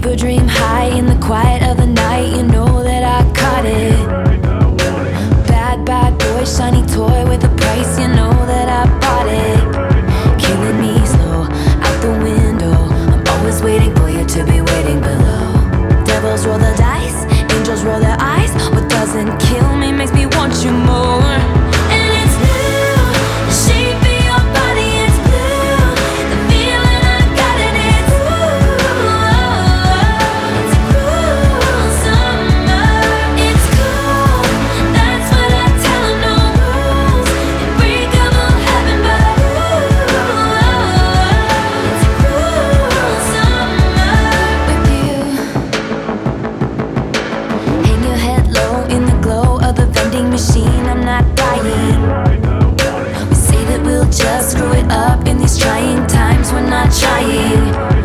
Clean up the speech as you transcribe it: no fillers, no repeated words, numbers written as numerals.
fever dream high in the quiet of the night. You know that I caught it. Bad, bad boy, shiny toy with a price. You know that I bought it. Killing me slow, out the window. I'm always waiting for you to be waiting below. Devils roll the dice, angels roll their eyes. What doesn't kill me makes me want you more. And it's blue, the shape of your body is blue. The feeling I got in it's it's a cruel summer. It's cool, that's what I tell 'em. No rules, unbreakable heaven, but it's a cruel summer with you. Hang your head low in the glow of the vending machine. I'm not dying. We say that we'll just screw it up in these trying times. We're not trying.